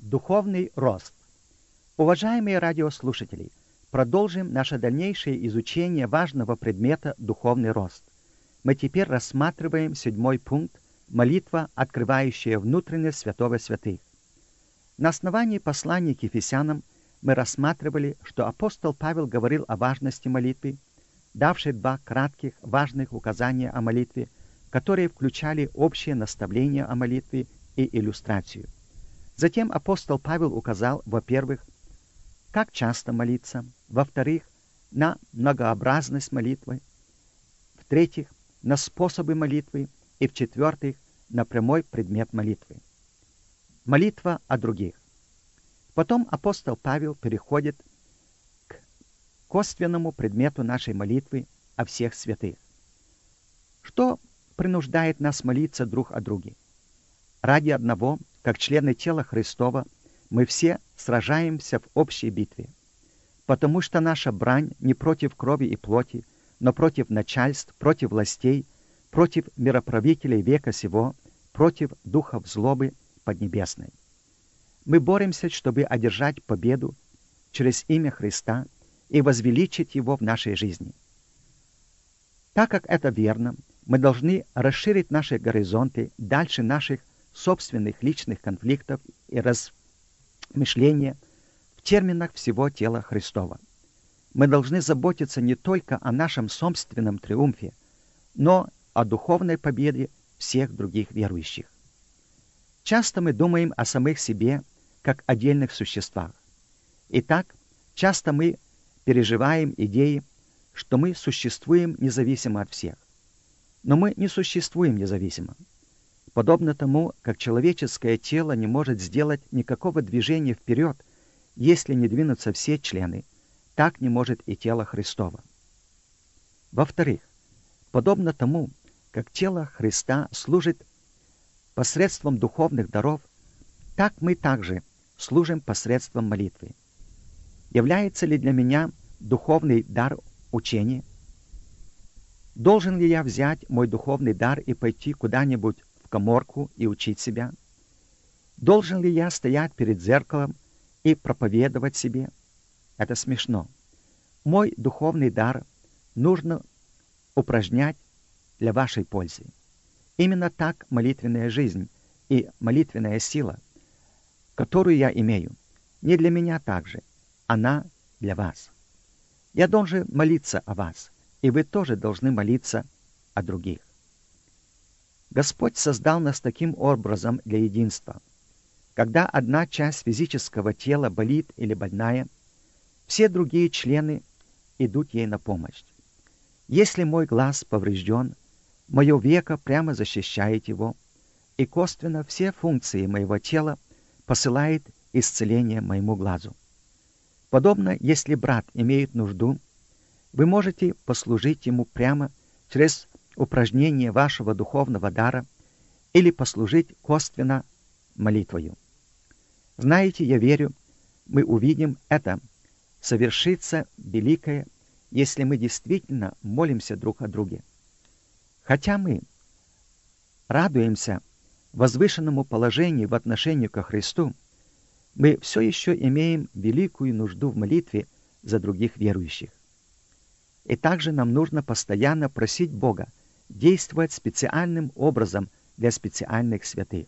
Духовный рост. Уважаемые радиослушатели, продолжим наше дальнейшее изучение важного предмета «Духовный рост». Мы теперь рассматриваем 7 пункт «Молитва, открывающая внутренность святого святых». На основании послания к Ефесянам мы рассматривали, что апостол Павел говорил о важности молитвы, давший 2 кратких важных указания о молитве, которые включали общее наставление о молитве и иллюстрацию. Затем апостол Павел указал, во-первых, как часто молиться, во-вторых, на многообразность молитвы, в-третьих, на способы молитвы и, в-четвертых, на прямой предмет молитвы. Молитва о других. Потом апостол Павел переходит к косвенному предмету нашей молитвы о всех святых. Что принуждает нас молиться друг о друге? Ради одного, как члены тела Христова, мы все сражаемся в общей битве, потому что наша брань не против крови и плоти, но против начальств, против властей, против мироправителей века сего, против духов злобы поднебесной. Мы боремся, чтобы одержать победу через имя Христа и возвеличить Его в нашей жизни. Так как это верно, мы должны расширить наши горизонты дальше наших собственных личных конфликтов и размышления в терминах всего тела Христова. Мы должны заботиться не только о нашем собственном триумфе, но о духовной победе всех других верующих. Часто мы думаем о самих себе, как отдельных существах. Итак, часто мы переживаем идеи, что мы существуем независимо от всех. Но мы не существуем независимо. Подобно тому, как человеческое тело не может сделать никакого движения вперед, если не двинутся все члены, так не может и тело Христово. Во-вторых, подобно тому, как тело Христа служит посредством духовных даров, так мы также служим посредством молитвы. Является ли для меня духовный дар учения? Должен ли я взять мой духовный дар и пойти куда-нибудь в каморку и учить себя? Должен ли я стоять перед зеркалом и проповедовать себе? Это смешно. Мой духовный дар нужно упражнять для вашей пользы. Именно так молитвенная жизнь и молитвенная сила, которую я имею, не для меня также, она для вас. Я должен молиться о вас, и вы тоже должны молиться о других. Господь создал нас таким образом для единства. Когда одна часть физического тела болит или больная, все другие члены идут ей на помощь. Если мой глаз поврежден, мое веко прямо защищает его, и косвенно все функции моего тела посылает исцеление моему глазу. Подобно, если брат имеет нужду, вы можете послужить ему прямо через упражнение вашего духовного дара или послужить косвенно молитвою. Знаете, я верю, мы увидим это совершится великое, если мы действительно молимся друг о друге. Хотя мы радуемся возвышенному положению в отношении ко Христу, мы все еще имеем великую нужду в молитве за других верующих. И также нам нужно постоянно просить Бога действовать специальным образом для специальных святых.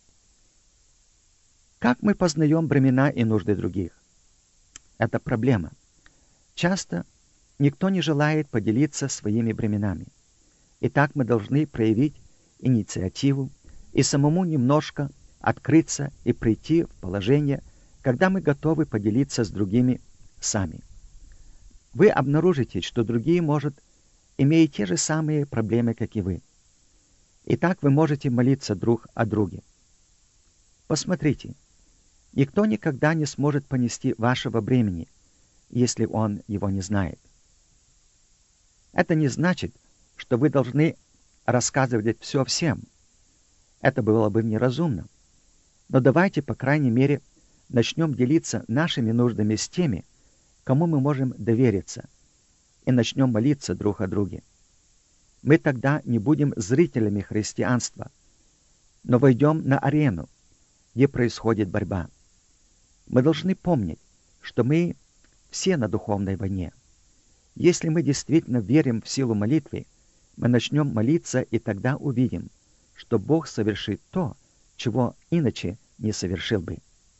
Как мы познаем бремена и нужды других? Это проблема. Часто никто не желает поделиться своими бременами. Итак, мы должны проявить инициативу и самому немножко открыться и прийти в положение, когда мы готовы поделиться с другими сами. Вы обнаружите, что другие, может, имеют те же самые проблемы, как и вы. Итак, вы можете молиться друг о друге. Посмотрите, никто никогда не сможет понести вашего бремени, если он его не знает. Это не значит, что вы должны рассказывать все всем. Это было бы неразумно. Но давайте, по крайней мере, начнем делиться нашими нуждами с теми, кому мы можем довериться, и начнем молиться друг о друге. Мы тогда не будем зрителями христианства, но войдем на арену, где происходит борьба. Мы должны помнить, что мы все на духовной войне. Если мы действительно верим в силу молитвы, мы начнем молиться и тогда увидим, что Бог совершит то, чего иначе не совершил бы.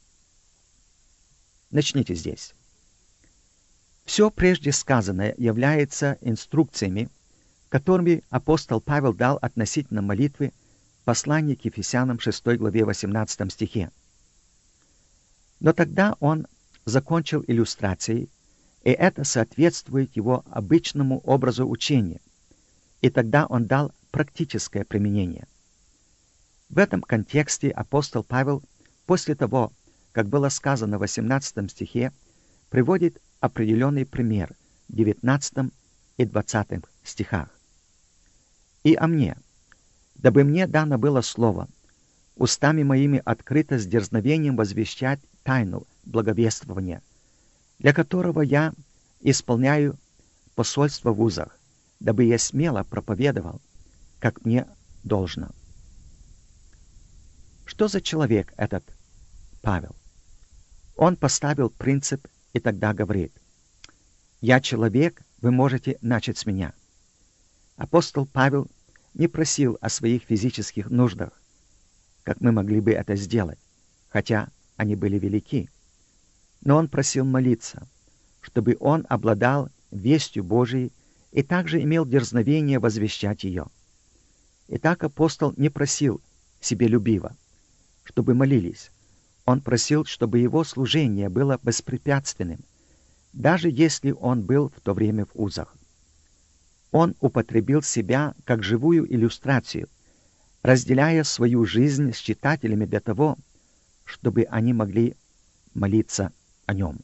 Начните здесь. Все прежде сказанное является инструкциями, которыми апостол Павел дал относительно молитвы в послании к Ефесянам 6 главе 18 стихе. Но тогда он закончил иллюстрацией, и это соответствует его обычному образу учения, и тогда он дал практическое применение. В этом контексте апостол Павел, после того, как было сказано в 18 стихе, приводит определенный пример в 19 и 20 стихах. «И о мне, дабы мне дано было слово, устами моими открыто с дерзновением возвещать тайну благовествования, для которого я исполняю посольство в узах, дабы я смело проповедовал, как мне должно». Что за человек этот Павел? Он поставил принцип и тогда говорит: «Я человек, вы можете начать с меня». Апостол Павел не просил о своих физических нуждах, как мы могли бы это сделать, хотя они были велики. Но он просил молиться, чтобы он обладал вестью Божией и также имел дерзновение возвещать ее. Итак, апостол не просил себелюбиво, чтобы молились. Он просил, чтобы его служение было беспрепятственным, даже если он был в то время в узах. Он употребил себя как живую иллюстрацию, разделяя свою жизнь с читателями для того, чтобы они могли молиться о нем.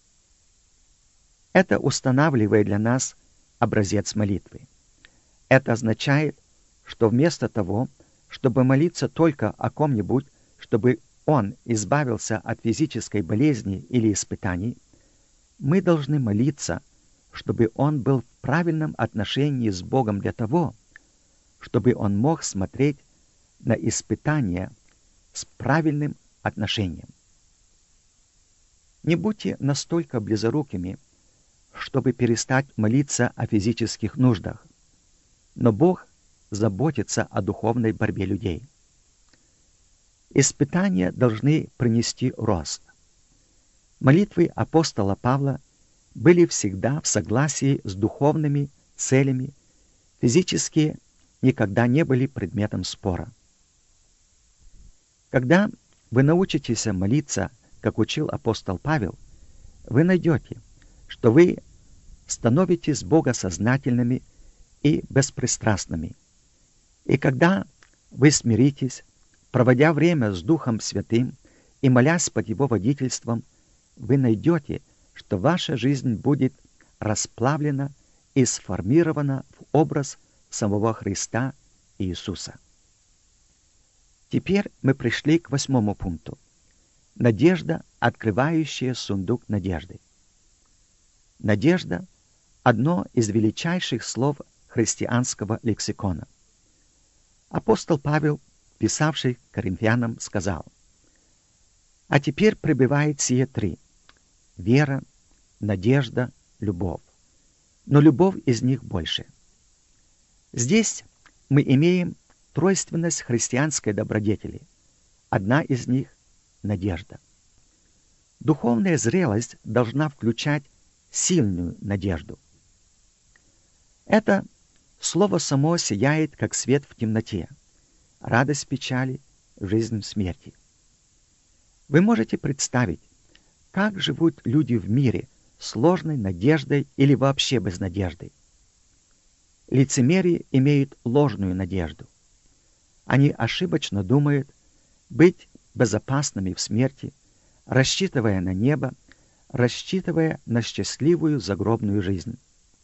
Это устанавливает для нас образец молитвы. Это означает, что вместо того, чтобы молиться только о ком-нибудь, чтобы он избавился от физической болезни или испытаний, мы должны молиться, чтобы он был в правильном отношении с Богом для того, чтобы он мог смотреть на испытания с правильным отношением. Не будьте настолько близорукими, чтобы перестать молиться о физических нуждах, но Бог заботится о духовной борьбе людей. Испытания должны принести рост. Молитвы апостола Павла были всегда в согласии с духовными целями, физические никогда не были предметом спора. Когда вы научитесь молиться, как учил апостол Павел, вы найдете, что вы становитесь богосознательными и беспристрастными. И когда вы смиритесь, проводя время с Духом Святым и молясь под Его водительством, вы найдете, что ваша жизнь будет расплавлена и сформирована в образ самого Христа Иисуса. Теперь мы пришли к 8 пункту. Надежда, открывающая сундук надежды. Надежда – одно из величайших слов христианского лексикона. Апостол Павел, писавший Коринфянам, сказал: «А теперь пребывает сие три – вера, надежда, любовь. Но любовь из них больше». Здесь мы имеем тройственность христианской добродетели. Одна из них – надежда. Духовная зрелость должна включать сильную надежду. Это слово само сияет, как свет в темноте, радость в печали, жизнь в смерти. Вы можете представить, как живут люди в мире с сложной надеждой или вообще без надежды. Лицемерие имеют ложную надежду. Они ошибочно думают быть безопасными в смерти, рассчитывая на небо, рассчитывая на счастливую загробную жизнь.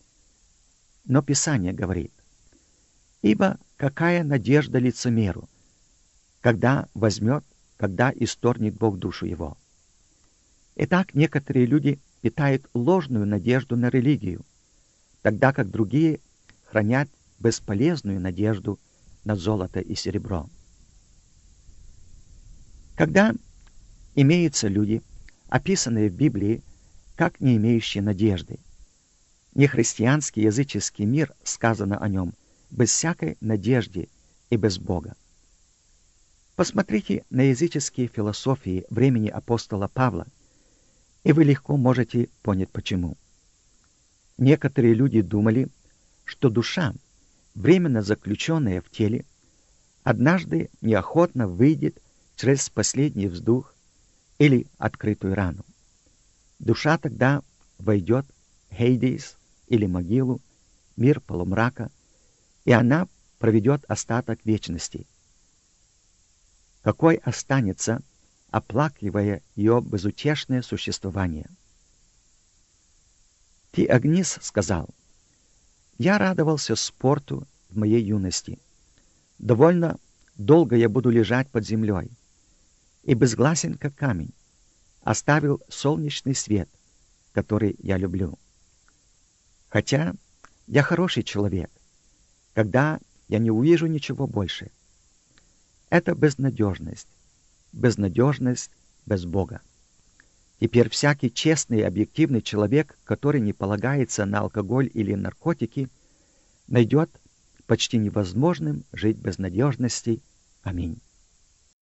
Но Писание говорит: «Ибо какая надежда лицемеру, когда возьмет, когда исторгнет Бог душу его». Итак, некоторые люди питают ложную надежду на религию, тогда как другие хранят бесполезную надежду на золото и серебро. Когда имеются люди, описанные в Библии как не имеющие надежды. Нехристианский языческий мир, сказано о нем, без всякой надежды и без Бога. Посмотрите на языческие философии времени апостола Павла, и вы легко можете понять почему. Некоторые люди думали, что душа, временно заключенная в теле, однажды неохотно выйдет через последний вздох или открытую рану. Душа тогда войдет в Хейдис или могилу, мир полумрака, и она проведет остаток вечности. Какой останется, оплакивая ее безутешное существование? Тиагнис сказал: «Я радовался спорту в моей юности. Довольно долго я буду лежать под землей, и безгласен, как камень, оставил солнечный свет, который я люблю. Хотя я хороший человек, когда я не увижу ничего больше. Это безнадежность без Бога. Теперь всякий честный и объективный человек, который не полагается на алкоголь или наркотики, найдет почти невозможным жить без надежности. Аминь».